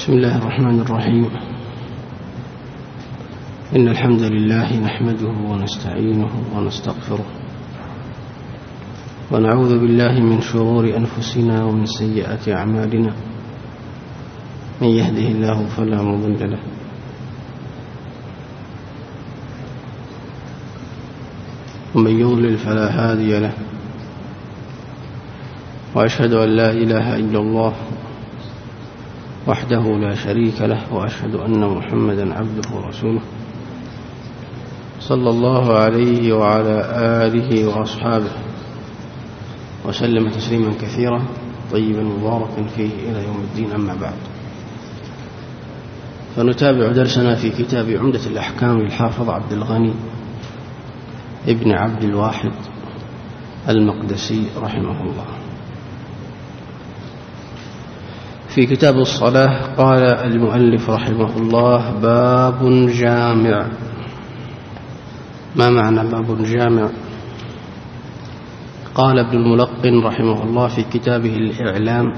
بسم الله الرحمن الرحيم. إن الحمد لله نحمده ونستعينه ونستغفره ونعوذ بالله من شرور أنفسنا ومن سيئات أعمالنا. من يهده الله فلا مضل له ومن يضلل فلا هادي له، وأشهد أن لا إله إلا الله وحده لا شريك له، وأشهد أن محمدا عبده ورسوله صلى الله عليه وعلى آله وأصحابه وسلم تسليما كثيرا طيبا مباركا فيه إلى يوم الدين. أما بعد، فنتابع درسنا في كتاب عمدة الأحكام للحافظ عبد الغني ابن عبد الواحد المقدسي رحمه الله. في كتاب الصلاة قال المؤلف رحمه الله: باب جامع. ما معنى باب جامع؟ قال ابن الملقن رحمه الله في كتابه الإعلام،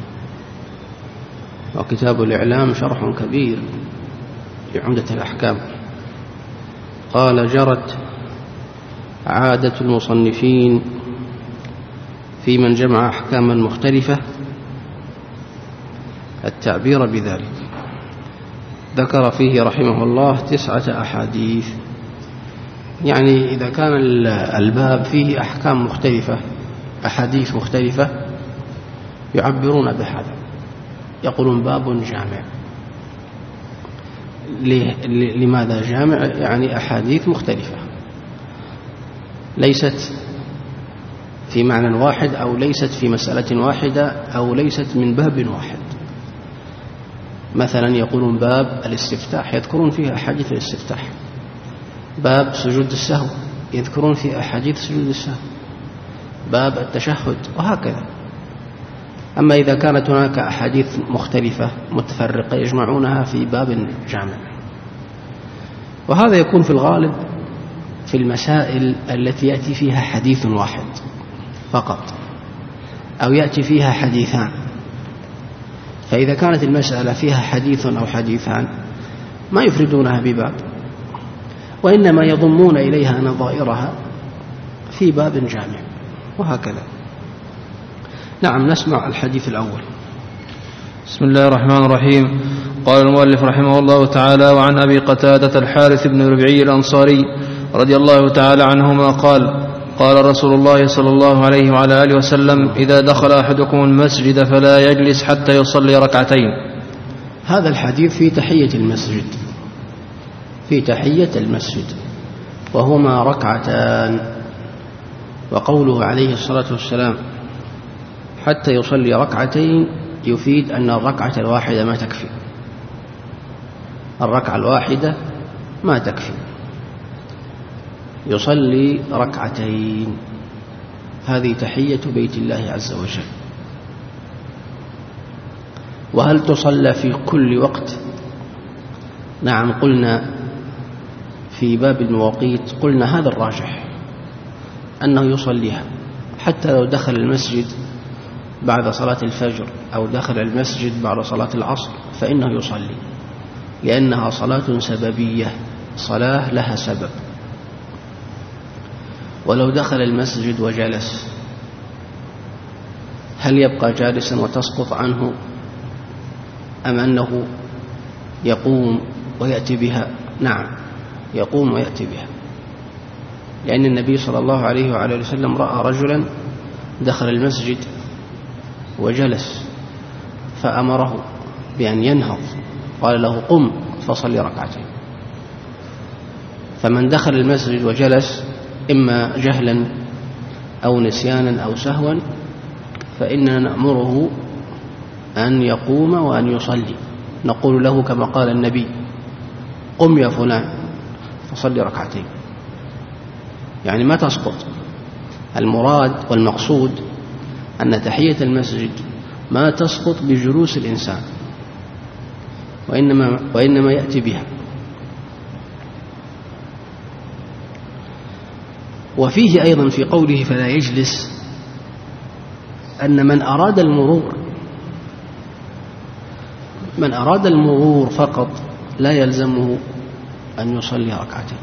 وكتاب الإعلام شرح كبير لعمدة الأحكام، قال: جرت عادة المصنفين في من جمع أحكاما مختلفة التعبير بذلك. ذكر فيه رحمه الله 9 أحاديث، يعني إذا كان الباب فيه أحكام مختلفة، أحاديث مختلفة، يعبرون بهذا، يقولون باب جامع. لماذا جامع؟ يعني أحاديث مختلفة ليست في معنى واحد، أو ليست في مسألة واحدة، أو ليست من باب واحد. مثلا يقولون باب الاستفتاح، يذكرون فيه أحاديث الاستفتاح. باب سجود السهو، يذكرون فيه أحاديث سجود السهو. باب التشهد، وهكذا. أما إذا كانت هناك أحاديث مختلفة متفرقة يجمعونها في باب جامع. وهذا يكون في الغالب في المسائل التي يأتي فيها حديث واحد فقط، أو يأتي فيها حديثان. فإذا كانت المسألة فيها حديث أو حديثان ما يفردونها بباب، وإنما يضمون إليها نظائرها في باب جامع، وهكذا. نعم، نسمع الحديث الأول. بسم الله الرحمن الرحيم. قال المؤلف رحمه الله تعالى: وعن أبي قتادة الحارث بن ربعي الأنصاري رضي الله تعالى عنهما قال: قال رسول الله صلى الله عليه وعلى آله وسلم: إذا دخل أحدكم المسجد فلا يجلس حتى يصلي ركعتين. هذا الحديث في تحية المسجد، في تحية المسجد، وهما ركعتان. وقوله عليه الصلاة والسلام حتى يصلي ركعتين يفيد أن الركعة الواحدة ما تكفي، الركعة الواحدة ما تكفي، يصلي ركعتين. هذه تحية بيت الله عز وجل. وهل تصلى في كل وقت؟ نعم، قلنا في باب المواقيت، قلنا هذا الراجح أنه يصليها، حتى لو دخل المسجد بعد صلاة الفجر أو دخل المسجد بعد صلاة العصر فإنه يصلي، لأنها صلاة سببية، صلاة لها سبب. ولو دخل المسجد وجلس، هل يبقى جالسا وتسقط عنه، أم أنه يقوم ويأتي بها؟ نعم، يقوم ويأتي بها، لأن النبي صلى الله عليه وعلى وسلم رأى رجلا دخل المسجد وجلس فأمره بأن ينهض، قال له: قم فصلي ركعتين. فمن دخل المسجد وجلس إما جهلا أو نسيانا أو سهوا فإننا نأمره أن يقوم وأن يصلي، نقول له كما قال النبي: قم يا فلان فصلي ركعتين، يعني ما تسقط. المراد والمقصود أن تحية المسجد ما تسقط بجلوس الإنسان، وإنما يأتي بها. وفيه أيضا في قوله فلا يجلس أن من أراد المرور من أراد المرور فقط لا يلزمه أن يصلي ركعتين.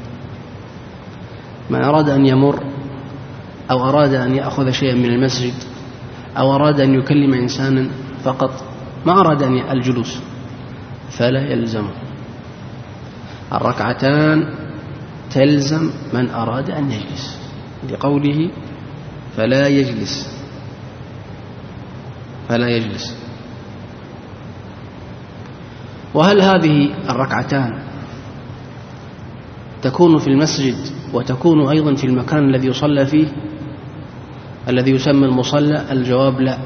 من أراد أن يمر أو أراد أن يأخذ شيئا من المسجد أو أراد أن يكلم إنسانا فقط ما أراد أن الجلوس فلا يلزمه. الركعتان تلزم من أراد أن يجلس لقوله فلا يجلس. وهل هذه الركعتان تكون في المسجد وتكون أيضا في المكان الذي يصلى فيه الذي يسمى المصلى؟ الجواب لا،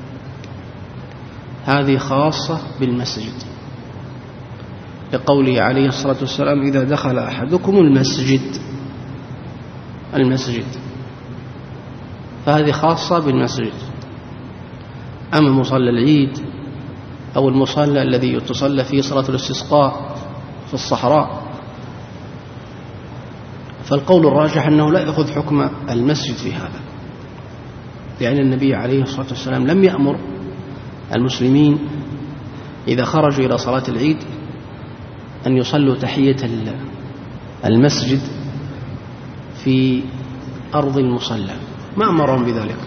هذه خاصة بالمسجد لقوله عليه الصلاة والسلام إذا دخل أحدكم المسجد، فهذه خاصة بالمسجد. أما مصلى العيد أو المصلى الذي تصلى فيه صلاة الاستسقاء في الصحراء فالقول الراجح أنه لا يأخذ حكم المسجد في هذا، لأن النبي عليه الصلاة والسلام لم يأمر المسلمين إذا خرجوا إلى صلاة العيد أن يصلوا تحية المسجد في أرض المصلى، ما أمرهم بذلك.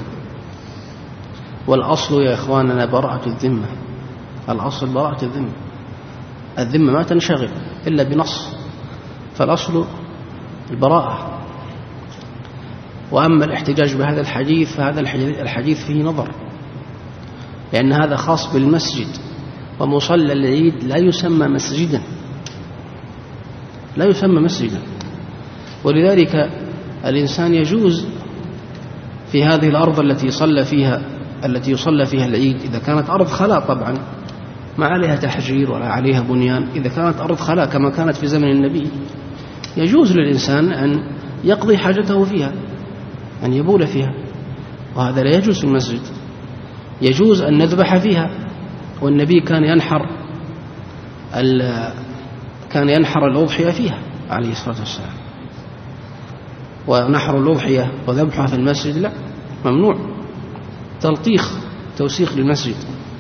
والأصل يا إخواننا براءة الذمة، الأصل براءة الذمة ما تنشغل إلا بنص، فالأصل البراءة. وأما الاحتجاج بهذا الحديث فهذا الحديث فيه نظر، لأن هذا خاص بالمسجد، ومصلى العيد لا يسمى مسجدا، ولذلك الإنسان يجوز في هذه الأرض التي يصلى فيها العيد إذا كانت أرض خلاء، طبعا ما عليها تحجير ولا عليها بنيان، إذا كانت أرض خلاء كما كانت في زمن النبي يجوز للإنسان أن يقضي حاجته فيها، أن يبول فيها، وهذا لا يجوز في المسجد. يجوز أن نذبح فيها، والنبي كان ينحر الأضحية فيها عليه الصلاة والسلام. ونحر الأضحية وذبحها في المسجد لا، ممنوع، توسيخ للمسجد.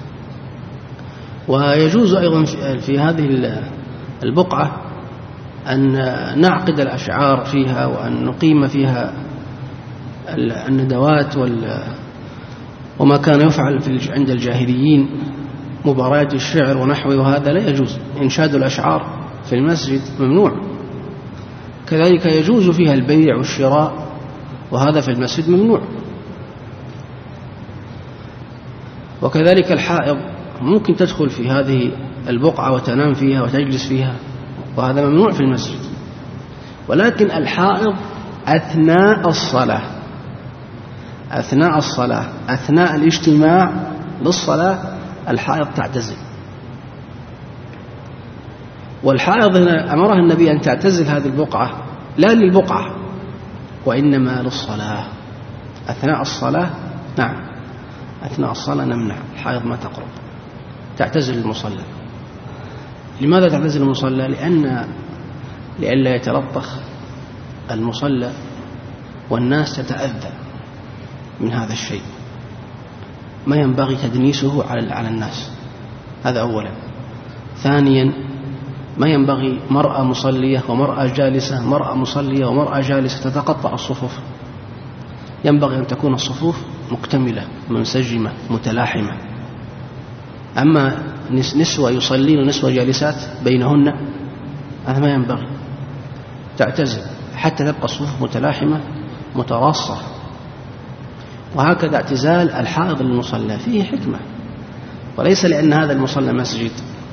ويجوز أيضا في هذه البقعة أن نعقد الأشعار فيها وأن نقيم فيها الندوات وما كان يفعل عند الجاهليين، مباريات الشعر ونحوه، وهذا لا يجوز. إنشاد الأشعار في المسجد ممنوع. كذلك يجوز فيها البيع والشراء، وهذا في المسجد ممنوع. وكذلك الحائض ممكن تدخل في هذه البقعة وتنام فيها وتجلس فيها، وهذا ممنوع في المسجد. ولكن الحائض أثناء الصلاة أثناء الاجتماع للصلاة الحائض تعتزل. والحائض هنا أمرها النبي أن تعتزل هذه البقعة لا للبقعة وإنما للصلاة. أثناء الصلاة نعم، أثناء الصلاة نمنع الحائض ما تقرب، تعتزل المصلى. لماذا تعتزل المصلى؟ لئلا يتلطخ المصلى والناس تتأذى من هذا الشيء، ما ينبغي تدنيسه على الناس، هذا أولا. ثانيا ما ينبغي مرأة مصلية ومرأة جالسة، مرأة مصلية ومرأة جالسة تتقطع الصفوف، ينبغي أن تكون الصفوف مكتملة منسجمة متلاحمة. أما نسوة يصلين ونسوة جالسات بينهن هذا ما ينبغي، تعتزل حتى تبقى الصفوف متلاحمة متراصة. وهكذا اعتزال الحائض للمصلى فيه حكمة، وليس لأن هذا المصلى مسجد.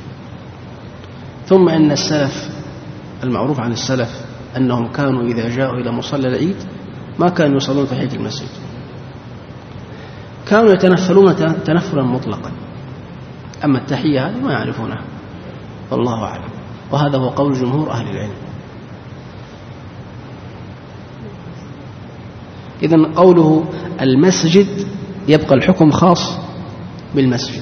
ثم أن السلف المعروف عن السلف أنهم كانوا إذا جاءوا إلى مصلى العيد ما كانوا يصلون تحية المسجد، كانوا يتنفلون تنفلا مطلقا، أما التحية هذه ما يعرفونها والله أعلم، وهذا هو قول جمهور أهل العلم. إذن قوله المسجد يبقى الحكم خاص بالمسجد.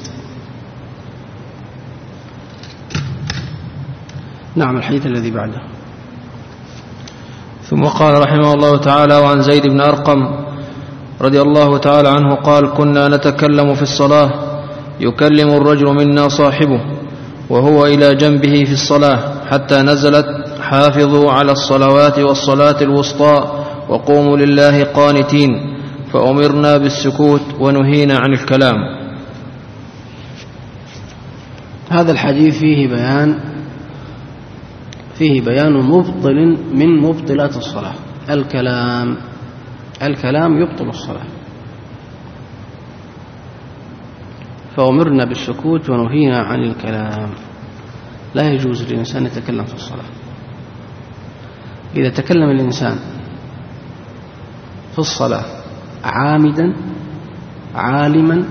نعم، الحديث الذي بعده. ثم قال رحمه الله تعالى: وعن زيد بن أرقم رضي الله تعالى عنه قال: كنا نتكلم في الصلاة يكلم الرجل منا صاحبه وهو إلى جنبه في الصلاة حتى نزلت حافظوا على الصلوات والصلاة الوسطى وقوموا لله قانتين، فأمرنا بالسكوت ونهينا عن الكلام. هذا الحديث فيه بيان مبطل من مبطلات الصلاة. الكلام يبطل الصلاة، فأمرنا بالسكوت ونهينا عن الكلام. لا يجوز للإنسان يتكلم في الصلاة. إذا تكلم الإنسان في الصلاة عامدا عالما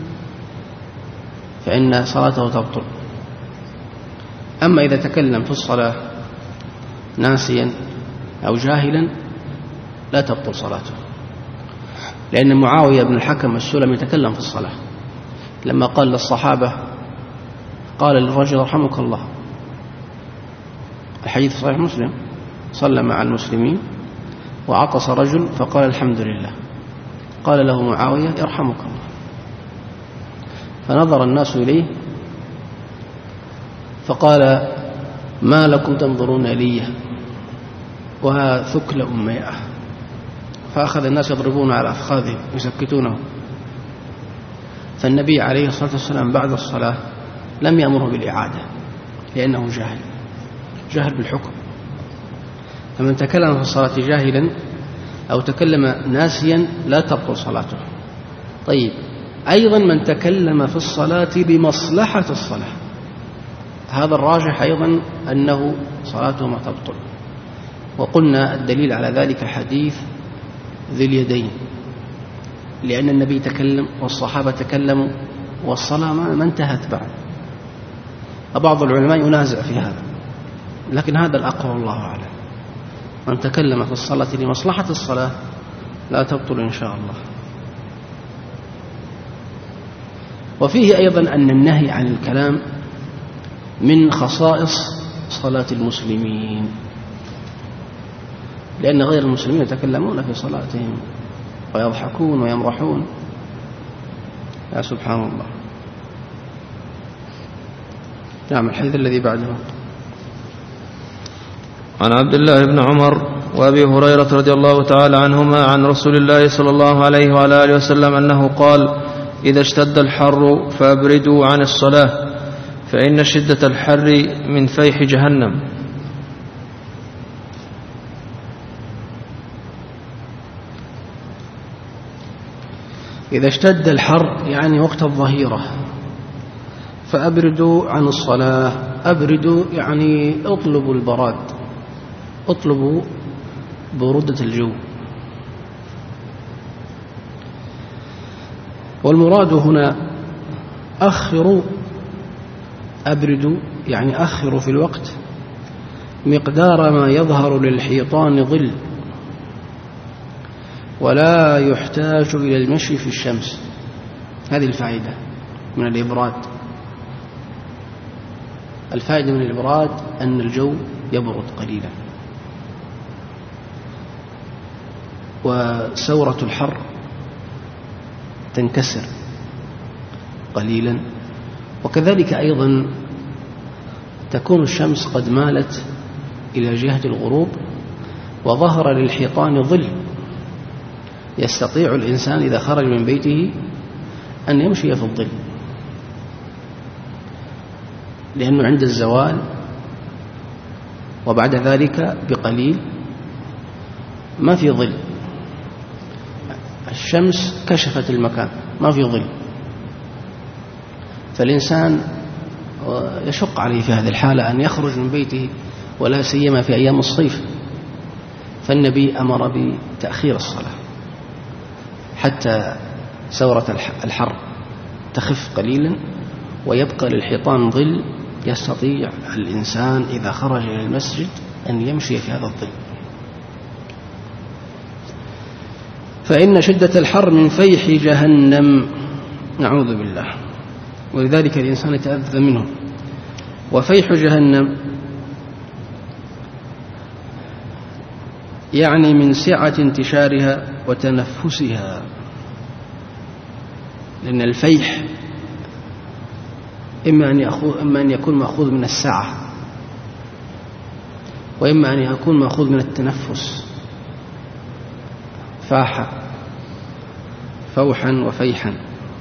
فإن صلاته تبطل. أما إذا تكلم في الصلاة ناسيا أو جاهلا لا تبطل صلاته، لأن معاوية بن الحكم السلمي تكلم في الصلاة لما قال للصحابة، قال للرجل رحمك الله، الحديث صحيح مسلم، صلى مع المسلمين وعطس رجل فقال الحمد لله، قال له معاوية يرحمك الله، فنظر الناس إليه فقال ما لكم تنظرون لي وها ثكل أمياء، فأخذ الناس يضربون على أفخاذهم يسكتونه. فالنبي عليه الصلاة والسلام بعد الصلاة لم يأمره بالإعادة لأنه جاهل بالحكم. فمن تكلم في الصلاة جاهلا أو تكلم ناسيا لا تبطل صلاته. طيب، أيضا من تكلم في الصلاة لمصلحة الصلاة، هذا الراجح أيضا أنه صلاته ما تبطل. وقلنا الدليل على ذلك حديث ذي اليدين، لأن النبي تكلم والصحابة تكلموا والصلاة ما انتهت بعد. بعض العلماء ينازع في هذا، لكن هذا الأقوى والله أعلم. من تكلم في الصلاة لمصلحة الصلاة لا تبطل إن شاء الله. وفيه أيضا أن النهي عن الكلام من خصائص صلاة المسلمين، لأن غير المسلمين يتكلمون في صلاتهم ويضحكون ويمرحون. يا سبحان الله. نعم، الحديث الذي بعده عن عبد الله بن عمر وأبي هريرة رضي الله تعالى عنهما عن رسول الله صلى الله عليه وعلى آله وسلم أنه قال: إذا اشتد الحر فأبردوا عن الصلاة فإن شدة الحر من فيح جهنم. إذا اشتد الحر يعني وقت الظهيرة فأبردوا عن الصلاة. أبردوا يعني اطلبوا البراد، اطلبوا برودة الجو. والمراد هنا أخروا، أبردوا يعني أخروا في الوقت مقدار ما يظهر للحيطان ظل، ولا يحتاج إلى المشي في الشمس. هذه الفائدة من الإبراد. الفائدة من الإبراد أن الجو يبرد قليلا، وسورة الحر تنكسر قليلا، وكذلك أيضا تكون الشمس قد مالت إلى جهة الغروب وظهر للحيطان ظل، يستطيع الإنسان إذا خرج من بيته أن يمشي في الظل، لأنه عند الزوال وبعد ذلك بقليل ما في ظل، الشمس كشفت المكان ما في ظل، فالإنسان يشق عليه في هذه الحالة أن يخرج من بيته، ولا سيما في أيام الصيف. فالنبي أمر بتأخير الصلاة حتى سورة الحر تخف قليلا ويبقى للحيطان ظل، يستطيع الإنسان إذا خرج إلى المسجد أن يمشي في هذا الظل. فإن شدة الحر من فيح جهنم، نعوذ بالله، ولذلك الإنسان يتأذى منه. وفيح جهنم يعني من سعة انتشارها وتنفسها، لأن الفيح إما أن يكون مأخوذ من السعة، وإما أن يكون مأخوذ من التنفس، فاح فوحا وفيحا،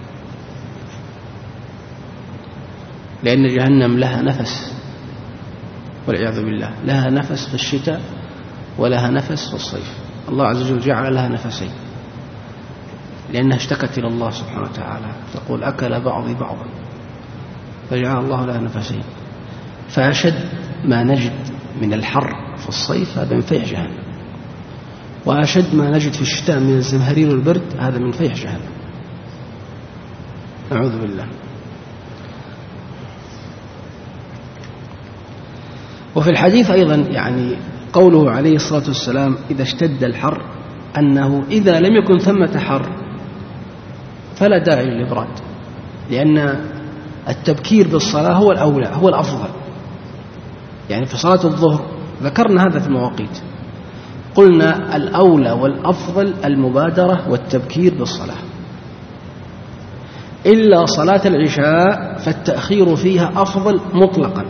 لأن جهنم لها نفس والعياذ بالله، لها نفس في الشتاء ولها نفس في الصيف. الله عز وجل جعل لها نفسين لأنها اشتكت إلى الله سبحانه وتعالى، تقول أكل بعضي بعضا، فجعل الله لها نفسين. فأشد ما نجد من الحر في الصيف هذا من فيح جهنم، وأشد ما نجد في الشتاء من الزمهرير والبرد هذا من فيح جهنم، نعوذ بالله. وفي الحديث أيضا يعني قوله عليه الصلاة والسلام إذا اشتد الحر، أنه إذا لم يكن ثمة حر فلا داعي للإبراد، لأن التبكير بالصلاة هو الأولى، هو الأفضل. يعني في صلاة الظهر ذكرنا هذا في المواقيت، قلنا الأولى والأفضل المبادرة والتبكير بالصلاة، إلا صلاة العشاء فالتأخير فيها أفضل مطلقا،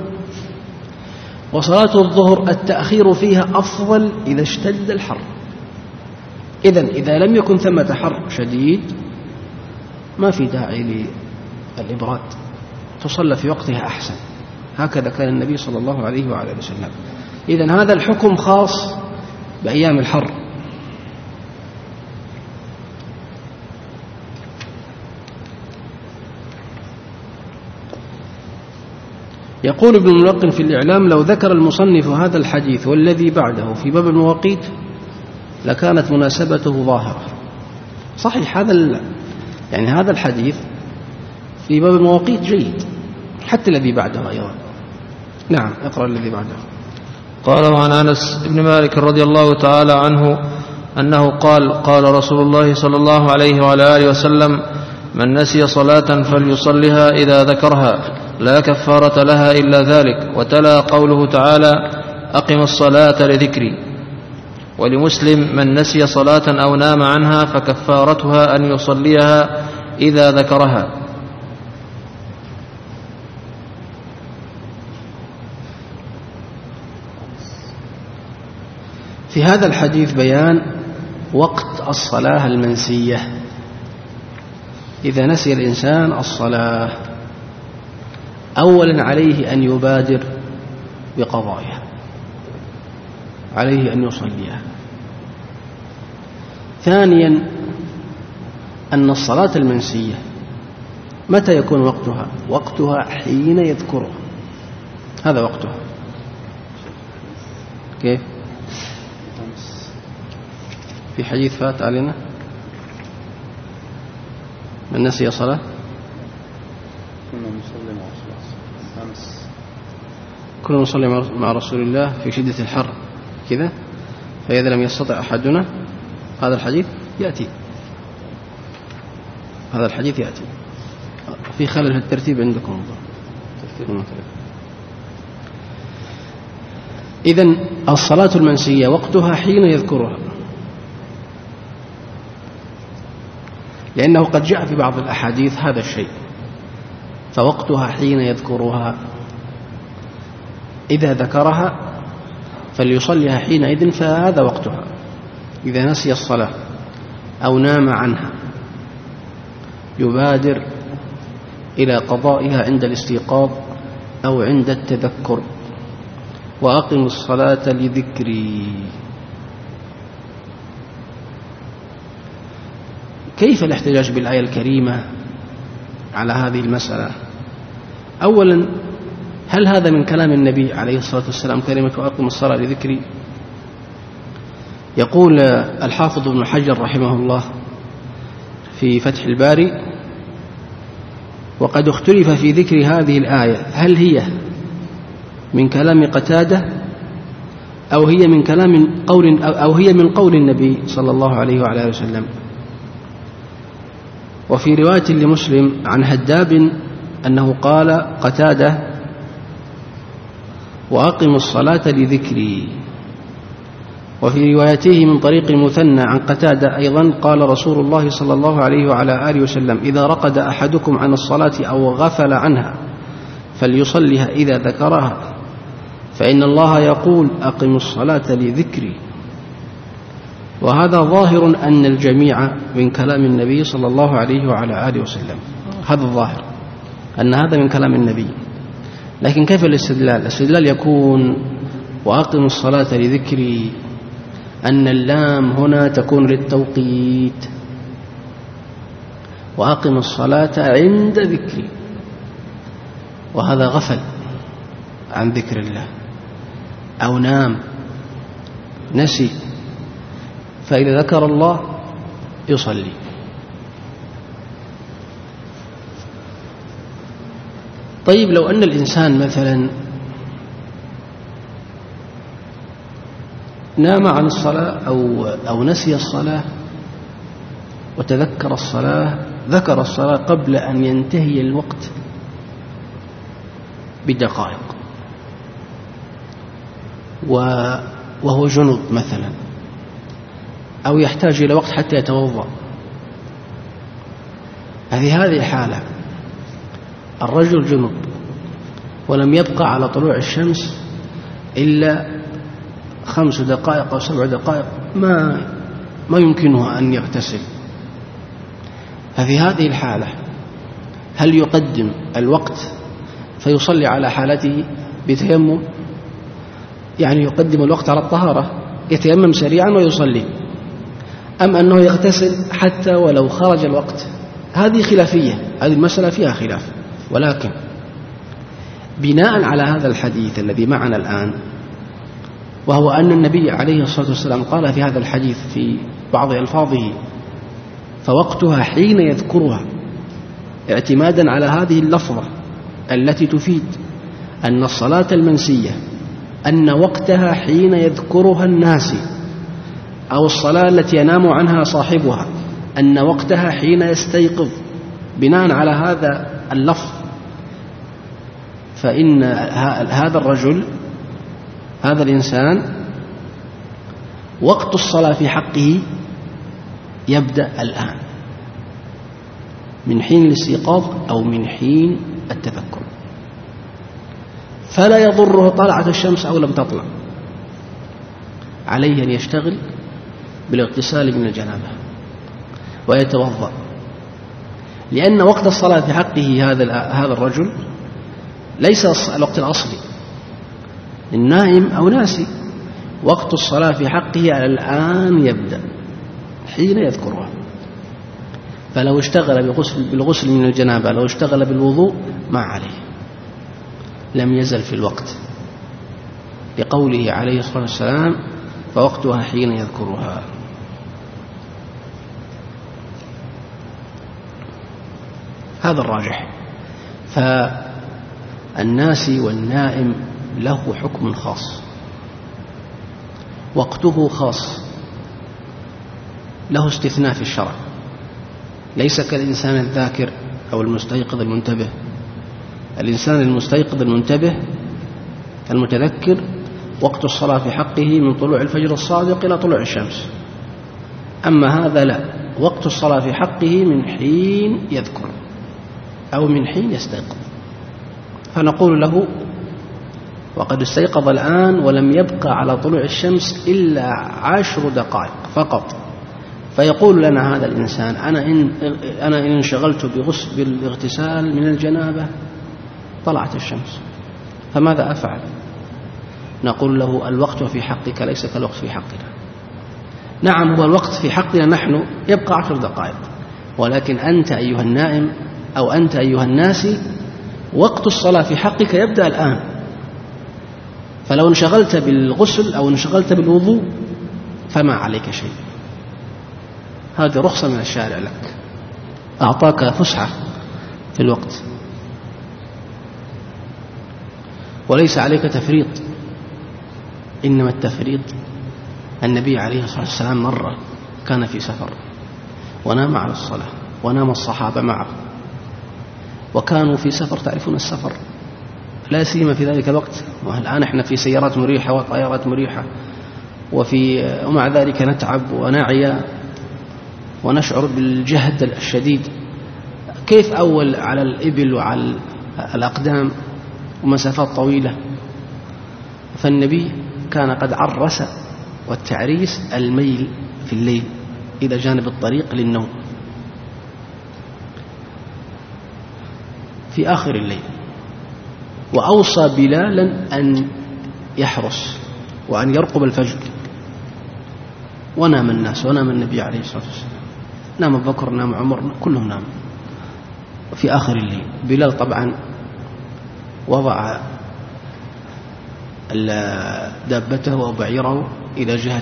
وصلاة الظهر التأخير فيها أفضل إذا اشتد الحر. إذن إذا لم يكن ثمة حر شديد ما في داعي للإبراد، تصلى في وقتها أحسن. هكذا كان النبي صلى الله عليه وعلى آله وسلم. إذن هذا الحكم خاص بأيام الحر. يقول ابن الملقن في الإعلام: لو ذكر المصنف هذا الحديث والذي بعده في باب المواقيت لكانت مناسبته ظاهرة. صحيح هذا الحديث في باب المواقيت جيد، حتى الذي بعده أيضا. نعم، اقرأ الذي بعده. قال: وعن أنس بن مالك رضي الله تعالى عنه أنه قال رسول الله صلى الله عليه وعلى آله وسلم: من نسي صلاة فليصلها إذا ذكرها لا كفارة لها إلا ذلك. وتلا قوله تعالى: أقم الصلاة لذكري. ولمسلم: من نسي صلاة أو نام عنها فكفارتها أن يصليها إذا ذكرها. في هذا الحديث بيان وقت الصلاة المنسية. إذا نسي الإنسان الصلاة أولا عليه أن يبادر بقضائها، عليه أن يصليها. ثانيا أن الصلاة المنسية متى يكون وقتها؟ وقتها حين يذكرها، هذا وقتها. كيف؟ في حديث فات علينا: من نسي صلاة كنا نصلي مع رسول الله في شدة الحر كذا، فإذا لم يستطع أحدنا، هذا الحديث يأتي في خلل في الترتيب عندكم. إذن الصلاة المنسية وقتها حين يذكرها، لأنه قد جاء في بعض الأحاديث هذا الشيء، فوقتها حين يذكرها، إذا ذكرها فليصليها حينئذ، فهذا وقتها. إذا نسي الصلاة أو نام عنها يبادر إلى قضائها عند الاستيقاظ أو عند التذكر. وأقم الصلاة لذكري. كيف الاحتجاج بالآية الكريمة على هذه المسألة؟ أولا، هل هذا من كلام النبي عليه الصلاة والسلام كلمة وأقم الصلاة لذكري؟ يقول الحافظ ابن حجر رحمه الله في فتح الباري: وقد اختلف في ذكر هذه الآية، هل هي من كلام قتادة أو هي من قول النبي صلى الله عليه وعلى آله وسلم. وفي رواية لمسلم عن هداب أنه قال قتادة: وأقم الصلاة لذكري. وفي روايته من طريق المثنى عن قتادة أيضا قال رسول الله صلى الله عليه وعلى آله وسلم: إذا رقد أحدكم عن الصلاة أو غفل عنها فليصلها إذا ذكرها، فإن الله يقول أقم الصلاة لذكري. وهذا ظاهر أن الجميع من كلام النبي صلى الله عليه وعلى آله وسلم، هذا الظاهر أن هذا من كلام النبي. لكن كيف الاستدلال؟ الاستدلال يكون وأقم الصلاة لذكري، أن اللام هنا تكون للتوقيت، وأقم الصلاة عند ذكري، وهذا غفل عن ذكر الله أو نام نسي، فإذا ذكر الله يصلي. طيب لو أن الإنسان مثلا نام عن الصلاة أو نسي الصلاة وتذكر الصلاة، ذكر الصلاة قبل أن ينتهي الوقت بدقائق، وهو جنوب مثلا، أو يحتاج إلى وقت حتى يتوضأ، هذه حالة الرجل جنوب ولم يبقى على طلوع الشمس إلا 5 دقائق أو 7 دقائق، ما يمكنه أن يغتسل. ففي هذه الحالة هل يقدم الوقت فيصلي على حالته بتيمم، يعني يقدم الوقت على الطهارة يتيمم سريعا ويصلي، أم أنه يغتسل حتى ولو خرج الوقت؟ هذه خلافية، هذه المسألة فيها خلاف. ولكن بناء على هذا الحديث الذي معنا الآن، وهو أن النبي عليه الصلاة والسلام قال في هذا الحديث في بعض ألفاظه فوقتها حين يذكرها، اعتمادا على هذه اللفظة التي تفيد أن الصلاة المنسية أن وقتها حين يذكرها الناسي، أو الصلاة التي ينام عنها صاحبها أن وقتها حين يستيقظ، بناء على هذا اللفظ فإن هذا الرجل، هذا الإنسان، وقت الصلاة في حقه يبدأ الآن من حين الاستيقاظ أو من حين التذكر، فلا يضره طلعت الشمس أو لم تطلع، عليه أن يشتغل بالاغتسال من الجنابة ويتوضأ، لأن وقت الصلاة في حقه هذا الرجل ليس الوقت الأصلي النائم أو ناسي، وقت الصلاة في حقه الآن يبدأ حين يذكرها. فلو اشتغل بالغسل من الجنابة، لو اشتغل بالوضوء ما عليه، لم يزل في الوقت، لقوله عليه الصلاة والسلام فوقتها حين يذكرها. هذا الراجح. فالناسي والنائم له حكم خاص، وقته خاص، له استثناء في الشرع، ليس كالإنسان الذاكر أو المستيقظ المنتبه. الإنسان المستيقظ المنتبه المتذكر وقت الصلاة في حقه من طلوع الفجر الصادق إلى طلوع الشمس، أما هذا لا، وقت الصلاة في حقه من حين يذكر أو من حين يستيقظ. فنقول له وقد استيقظ الآن ولم يبقى على طلوع الشمس إلا 10 دقائق فقط، فيقول لنا هذا الإنسان أنا إن انشغلت بالاغتسال من الجنابة طلعت الشمس، فماذا أفعل؟ نقول له الوقت في حقك ليس كالوقت في حقنا. نعم، هو الوقت في حقنا نحن يبقى 10 دقائق، ولكن أنت أيها النائم أو أنت أيها الناسي وقت الصلاة في حقك يبدأ الآن، فلو انشغلت بالغسل أو انشغلت بالوضوء فما عليك شيء، هذه رخصة من الشارع لك، أعطاك فسحة في الوقت، وليس عليك تفريط. إنما التفريط النبي عليه الصلاة والسلام مرة كان في سفر ونام على الصلاة ونام الصحابة معه، وكانوا في سفر، تعرفون السفر لا سيما في ذلك الوقت، والآن احنا في سيارات مريحة وطائرات مريحة، ومع ذلك نتعب ونعيا ونشعر بالجهد الشديد. كيف أول على الإبل وعلى الأقدام ومسافات طويلة. فالنبي كان قد عرس، والتعريس الميل في الليل إلى جانب الطريق للنوم في آخر الليل. وأوصى بلالا أن يحرس وأن يرقب الفجر. ونام الناس، ونام النبي عليه الصلاة والسلام، نام أبو بكر، نام عمر، كلهم نام في آخر الليل. بلال طبعا وضع دابته وبعيره إلى جهة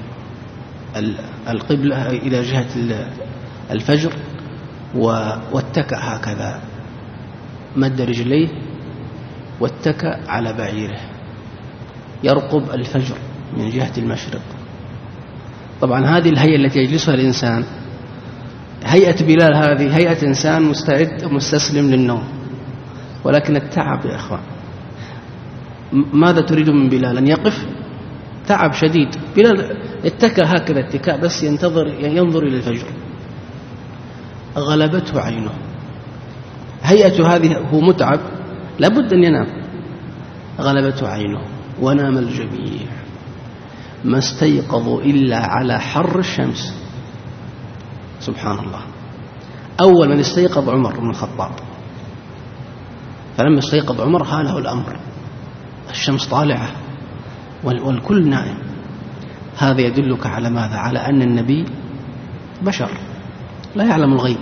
القبلة، إلى جهة الفجر، واتكأ هكذا، مد رجليه واتكأ على بعيره يرقب الفجر من جهة المشرق. طبعا هذه الهيئة التي يجلسها الإنسان، هيئة بلال هذه هيئة إنسان مستعد مستسلم للنوم، ولكن التعب يا إخوان. ماذا تريد من بلال؟ أن يقف؟ تعب شديد. بلال اتكى هكذا اتكاء بس ينظر إلى الفجر، غلبته عينه. هيئة هذه هو متعب، لابد أن ينام، غلبته عينه ونام الجميع. ما استيقظوا إلا على حر الشمس. سبحان الله. أول من استيقظ عمر بن الخطاب، فلما استيقظ عمر هاله الأمر، الشمس طالعة والكل نائم. هذا يدلك على ماذا؟ على أن النبي بشر لا يعلم الغيب،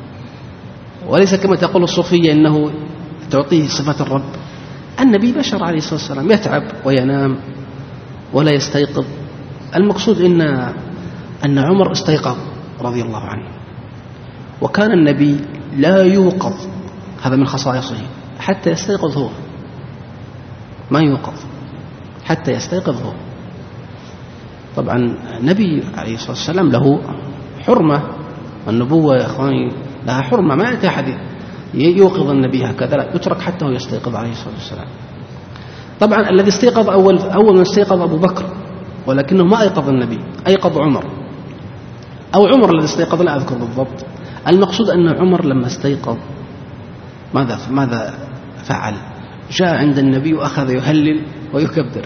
وليس كما تقول الصوفية إنه تعطيه صفة الرب. النبي بشر عليه الصلاة والسلام، يتعب وينام ولا يستيقظ. المقصود أن عمر استيقظ رضي الله عنه، وكان النبي لا يوقظ، هذا من خصائصه، حتى يستيقظ هو، ما يوقظ حتى يستيقظ هو. طبعا النبي عليه الصلاة والسلام له حرمة، النبوة يا أخواني لها حرمة، ما يأتي أحد يوقظ النبي هكذا، لا، يترك حتى هو يستيقظ عليه الصلاة والسلام. طبعا الذي استيقظ أول من استيقظ أبو بكر، ولكنه ما أيقظ النبي، أيقظ عمر، أو عمر الذي استيقظ، لا أذكر بالضبط. المقصود أن عمر لما استيقظ ماذا فعل؟ جاء عند النبي وأخذ يهلل ويكبر،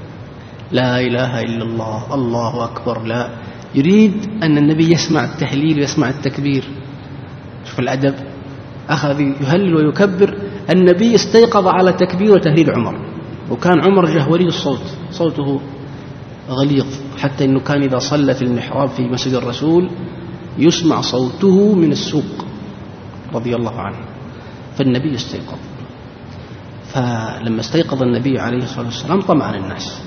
لا إله إلا الله، الله أكبر، لا يريد أن النبي يسمع التهليل ويسمع التكبير. شوف الأدب، أخذ يهلل ويكبر. النبي استيقظ على تكبير وتهليل عمر، وكان عمر جهوري الصوت، صوته غليظ، حتى أنه كان إذا صلى في المحراب في مسجد الرسول يسمع صوته من السوق رضي الله عنه. فالنبي استيقظ، فلما استيقظ النبي عليه الصلاة والسلام طمأن الناس،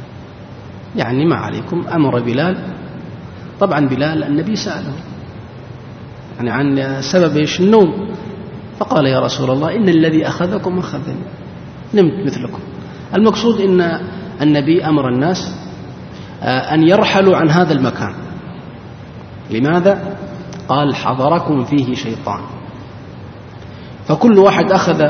يعني ما عليكم، أمر بلال. طبعا بلال النبي سأله يعني عن سبب النوم، فقال يا رسول الله إن الذي أخذكم أخذني، نمت مثلكم. المقصود إن النبي أمر الناس أن يرحلوا عن هذا المكان. لماذا؟ قال حضركم فيه شيطان. فكل واحد أخذ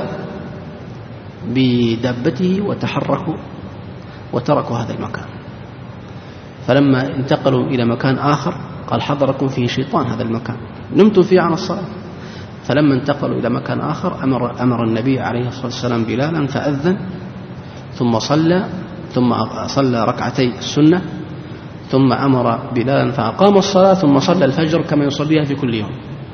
بدابته وتحركوا وتركوا هذا المكان. فلما انتقلوا إلى مكان آخر قال حضركم فيه شيطان، هذا المكان نمتوا فيه عن الصلاة. فلما انتقلوا إلى مكان آخر أمر النبي عليه الصلاة والسلام بلالا فأذن، ثم صلى ركعتي السنة، ثم أمر بلالا فأقام الصلاة، ثم صلى الفجر كما يصليها في كل يوم.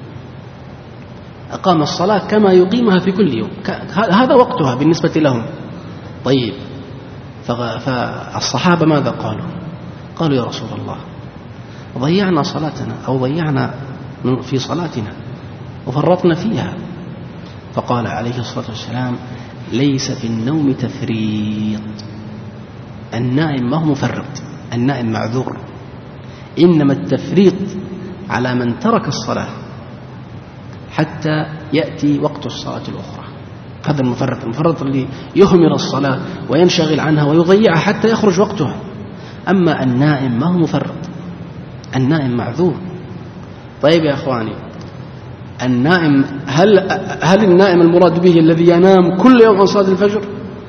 أقام الصلاة كما يقيمها في كل يوم، هذا وقتها بالنسبة لهم. طيب، فالصحابة ماذا قالوا يا رسول الله ضيعنا صلاتنا، أو ضيعنا في صلاتنا وفرطنا فيها. فقال عليه الصلاة والسلام ليس في النوم تفريط، النائم ما هو مفرط، النائم معذور، إنما التفريط على من ترك الصلاة حتى يأتي وقت الصلاة الأخرى، هذا المفرط اللي يهمل الصلاة وينشغل عنها ويضيعها حتى يخرج وقتها. أما النائم ما هو مفرط، النائم معذور. طيب يا أخواني، النائم هل النائم المراد به الذي ينام كل يوم عن صلاة الفجر؟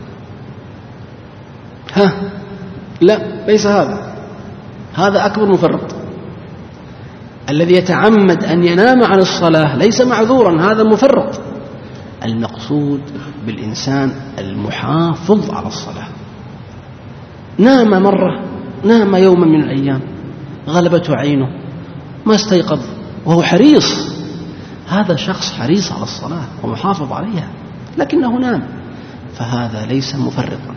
لا، ليس هذا أكبر مفرط. الذي يتعمد أن ينام عن الصلاة ليس معذورا، هذا مفرط. المقصود بالإنسان المحافظ على الصلاة. نام مرة، نام يوما من الأيام، غلبته عينه، ما استيقظ وهو حريص، هذا شخص حريص على الصلاة ومحافظ عليها، لكنه نام، فهذا ليس مفرطا،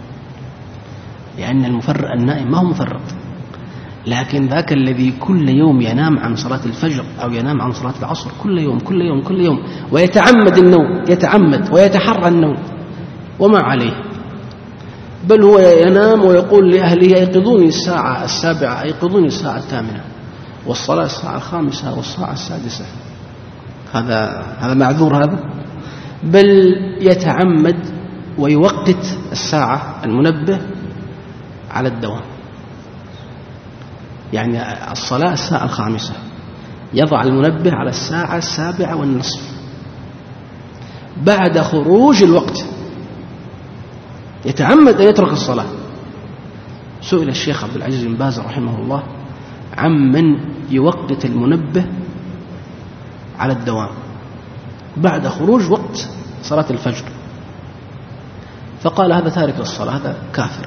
لأن المفرط النائم ما هو مفرط، لكن ذاك الذي كل يوم ينام عن صلاة الفجر أو ينام عن صلاة العصر كل يوم كل يوم كل يوم، ويتعمد النوم، يتعمد ويتحرى النوم وما عليه، بل هو ينام ويقول لأهله أيقظوني الساعة 7، أيقظوني الساعة 8، والصلاة الساعة 5 والساعة 6. هذا معذور هذا، بل يتعمد ويوقت الساعة المنبه على الدوام، يعني الصلاة الساعة 5 يضع المنبه على الساعة 7:30 بعد خروج الوقت، يتعمد أن يترك الصلاة. سئل الشيخ عبد العزيز بن باز رحمه الله عمن يوقت المنبه على الدوام بعد خروج وقت صلاة الفجر، فقال هذا تارك الصلاة، هذا كافر،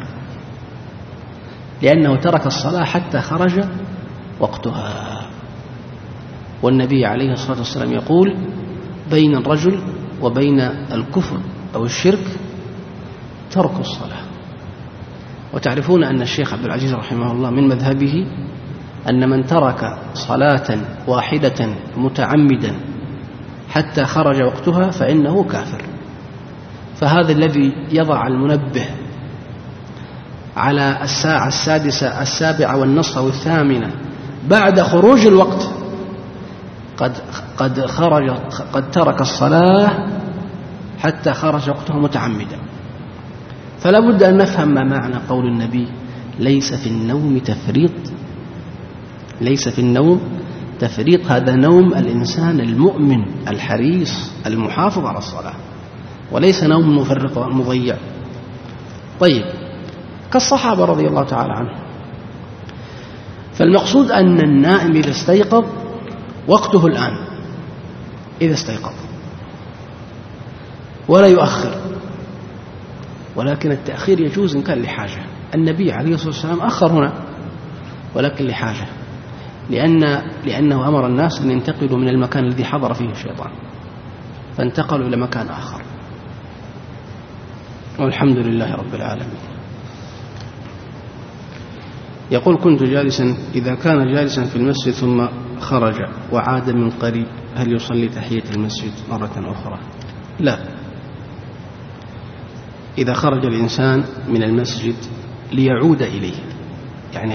لأنه ترك الصلاة حتى خرج وقتها. والنبي عليه الصلاة والسلام يقول بين الرجل وبين الكفر أو الشرك ترك الصلاة. وتعرفون أن الشيخ عبد العزيز رحمه الله من مذهبه أن من ترك صلاة واحدة متعمدا حتى خرج وقتها فإنه كافر. فهذا الذي يضع المنبه على الساعة 6 7:15 أو 8 بعد خروج الوقت قد ترك الصلاة حتى خرج وقتها متعمدا. فلا بد أن نفهم ما معنى قول النبي ليس في النوم تفريط. ليس في النوم تفريط، هذا نوم الإنسان المؤمن الحريص المحافظ على الصلاة، وليس نوم مفرط مضيع. طيب، كالصحابة رضي الله تعالى عنهم. فالمقصود أن النائم إذا استيقظ وقته الآن إذا استيقظ، ولا يؤخر، ولكن التأخير يجوز إن كان لحاجة. النبي عليه الصلاة والسلام أخر هنا ولكن لحاجة، لأنه أمر الناس أن ينتقلوا من المكان الذي حضر فيه الشيطان، فانتقلوا إلى مكان آخر، والحمد لله رب العالمين. يقول كنت جالسا، إذا كان جالسا في المسجد ثم خرج وعاد من قريب هل يصلي تحية المسجد مرة أخرى؟ لا. إذا خرج الإنسان من المسجد ليعود إليه، يعني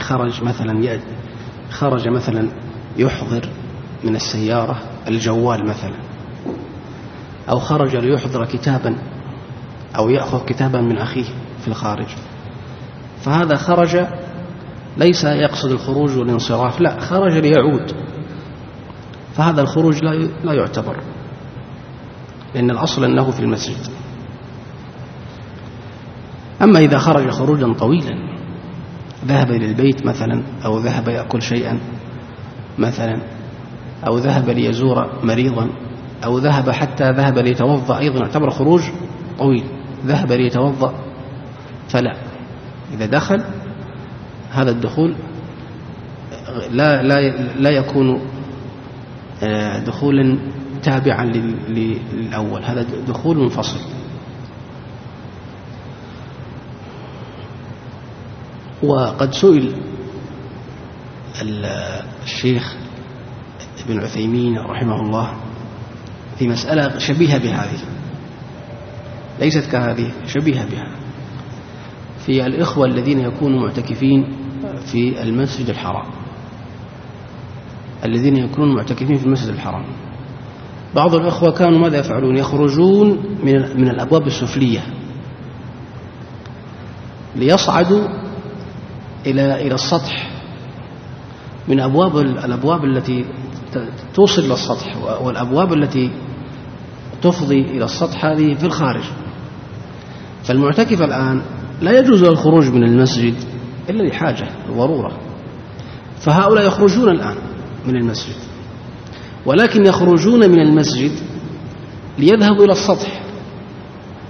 خرج مثلا يحضر من السيارة الجوال مثلا، أو خرج ليحضر كتابا أو يأخذ كتابا من أخيه في الخارج، فهذا خرج ليس يقصد الخروج والانصراف، لا، خرج ليعود، فهذا الخروج لا يعتبر، لأن الأصل أنه في المسجد. أما إذا خرج خروجا طويلا، ذهب إلى البيت مثلا، أو ذهب يأكل شيئا مثلا، أو ذهب ليزور مريضا، أو ذهب ليتوضأ، أيضا يعتبر خروج طويل، ذهب ليتوضأ، فلا. إذا دخل هذا الدخول لا يكون دخولا تابعا للأول، هذا دخول منفصل. وقد سئل الشيخ ابن عثيمين رحمه الله في مسألة شبيهة بهذه، ليست كهذه، شبيهة بها، في الإخوة الذين يكونوا معتكفين في المسجد الحرام، الذين يكونون معتكفين في المسجد الحرام. بعض الإخوة كانوا ماذا يفعلون؟ يخرجون من الأبواب السفلية ليصعدوا إلى السطح من الأبواب التي توصل إلى السطح، والأبواب التي تفضي إلى السطح هذه في الخارج. فالمعتكف الآن لا يجوز الخروج من المسجد إلا لحاجة ضرورة، فهؤلاء يخرجون الآن من المسجد، ولكن يخرجون من المسجد ليذهبوا إلى السطح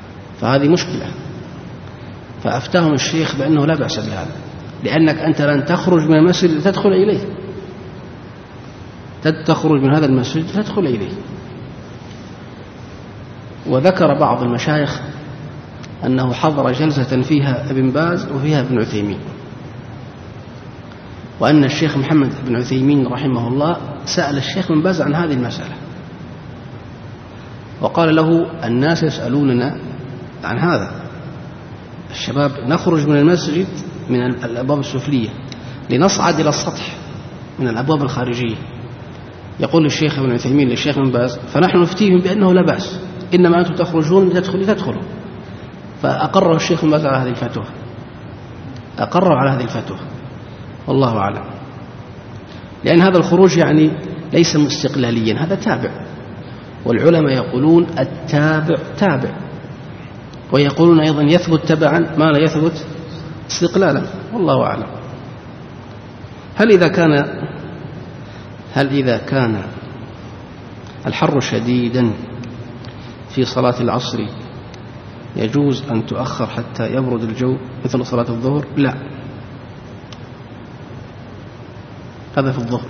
فهذه مشكلة. فأفتاهم الشيخ بأنه لا بأس بهذا، لأنك أنت لن تخرج من المسجد لتدخل إليه، تخرج من هذا المسجد تدخل إليه. وذكر بعض المشايخ أنه حضر جلسة فيها ابن باز وفيها ابن عثيمين، وأن الشيخ محمد بن عثيمين رحمه الله سأل الشيخ بن باز عن هذه المسألة، وقال له الناس يسألوننا عن هذا، الشباب نخرج من المسجد من الأبواب السفلية لنصعد إلى السطح من الأبواب الخارجية. يقول الشيخ ابن عثيمين للشيخ بن باز فنحن نفتيهم بأنه لا بأس، إنما أنتم تخرجون لتدخلوا. فأقره الشيخ بن باز على هذه الفتوى، أقره على هذه الفتوى، والله أعلم. لأن هذا الخروج يعني ليس استقلاليا، هذا تابع، والعلماء يقولون التابع تابع، ويقولون أيضا يثبت تبعا ما لا يثبت استقلالا، والله أعلم. هل إذا كان الحر شديدا في صلاة العصر يجوز أن تؤخر حتى يبرد الجو مثل صلاة الظهر؟ لا، هذا في الظهر.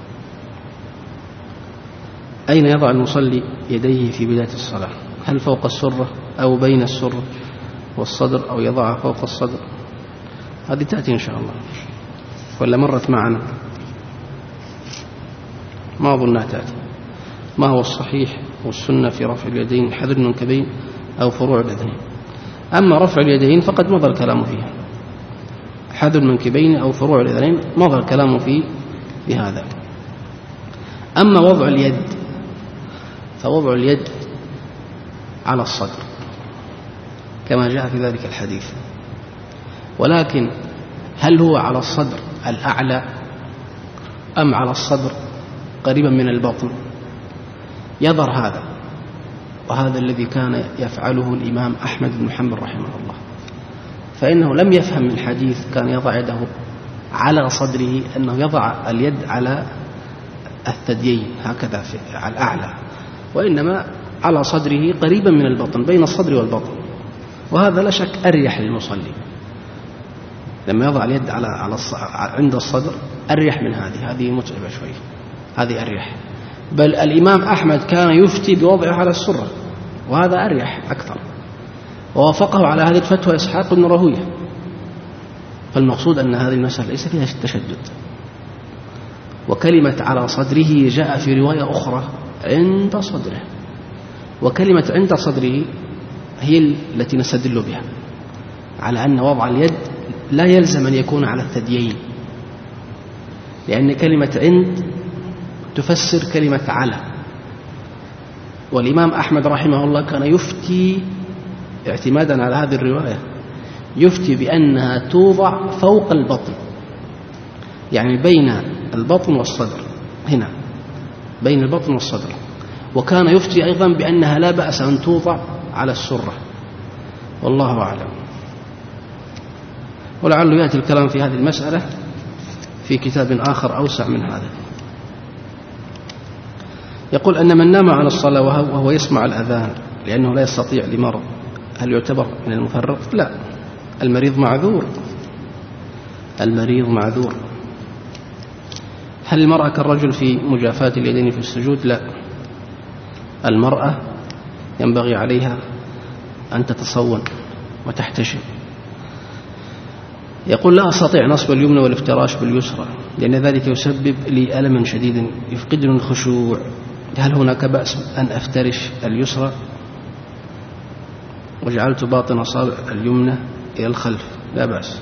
أين يضع المصلي يديه في بداية الصلاة؟ هل فوق السرة أو بين السرة والصدر أو يضعها فوق الصدر؟ هذه تأتي إن شاء الله، ولا مرت معنا؟ ما أظنها تأتي. ما هو الصحيح والسنة في رفع اليدين حذر المنكبين أو فروع الأذنين؟ أما رفع اليدين فقد مضى الكلام فيها، حذر المنكبين أو فروع الأذنين مضى الكلام فيه بهذا. أما وضع اليد فوضع اليد على الصدر كما جاء في ذلك الحديث، ولكن هل هو على الصدر الأعلى أم على الصدر قريبا من البطن؟ يظهر هذا، وهذا الذي كان يفعله الإمام أحمد بن حنبل رحمه الله، فإنه لم يفهم من الحديث كان يضع يده على صدره أنه يضع اليد على الثديين هكذا على الأعلى، وإنما على صدره قريبا من البطن، بين الصدر والبطن، وهذا لا شك أريح للمصلي. لما يضع اليد عند الصدر أريح من هذه متعبة شوي، هذه أريح. بل الإمام أحمد كان يفتي بوضعه على السرة، وهذا أريح أكثر، ووافقه على هذه الفتوى إسحاق بن راهويه. فالمقصود أن هذه المسألة ليس فيها تشدد. وكلمة على صدره جاء في رواية أخرى عند صدره، وكلمة عند صدره هي التي نستدل بها على أن وضع اليد لا يلزم أن يكون على الثديين، لأن كلمة عند تفسر كلمة على. والإمام أحمد رحمه الله كان يفتي اعتمادا على هذه الرواية، يفتي بأنها توضع فوق البطن، يعني بين البطن والصدر، هنا بين البطن والصدر. وكان يفتي أيضا بأنها لا بأس أن توضع على السرة، والله أعلم. ولعله يأتي الكلام في هذه المسألة في كتاب آخر أوسع من هذا. يقول أن من نام عن الصلاة وهو يسمع الأذان لأنه لا يستطيع لمرض، هل يعتبر من المفرط؟ لا، المريض معذور، المريض معذور. هل المرأة كالرجل في مجافاة اليدين في السجود؟ لا، المرأة ينبغي عليها أن تتصون وتحتشم. يقول لا أستطيع نصب اليمنى والافتراش باليسرى لأن ذلك يسبب لي ألما شديدا يفقدني الخشوع، هل هناك بأس أن أفترش اليسرى وجعلت باطن أصابع اليمنى إلى الخلف؟ لا بأس.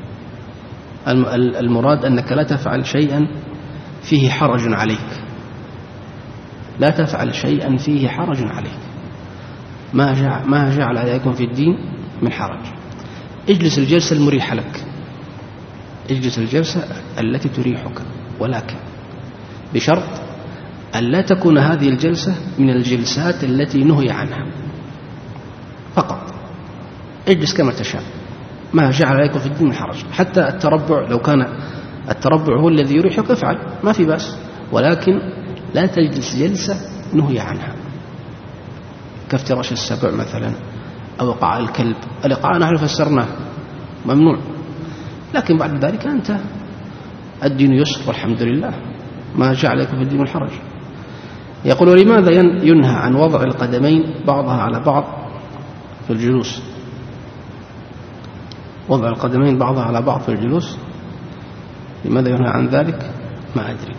المراد أنك لا تفعل شيئا فيه حرج عليك، لا تفعل شيئا فيه حرج عليك، ما جعل عليكم في الدين من حرج. اجلس الجلسة المريحة لك، اجلس الجلسة التي تريحك، ولكن بشرط أن لا تكون هذه الجلسة من الجلسات التي نهي عنها فقط. اجلس كما تشاء، ما جعل عليكم في الدين من حرج. حتى التربع، لو كان التربع هو الذي يريحك افعل، ما في بأس، ولكن لا تجلس جلسة نهي عنها كافتراش السبع مثلا، أو إقعاء الكلب. الإقعاء نحن فسرناه ممنوع، لكن بعد ذلك أنت الدين يسر والحمد لله، ما جاء عليكم في الدين الحرج. يقول لماذا ينهى عن وضع القدمين بعضها على بعض في الجلوس؟ وضع القدمين بعضها على بعض في الجلوس، لماذا ينهى عن ذلك؟ ما أدري.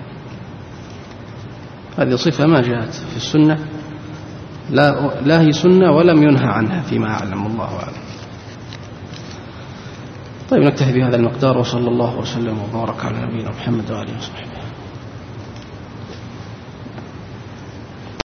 هذه صفة ما جاءت في السنة، لا هي سنة ولم ينهى عنها فيما أعلم، الله أعلم. طيب نكتفي بهذا المقدار، وصلى الله وسلم وبارك على نبينا محمد وآله وصحبه.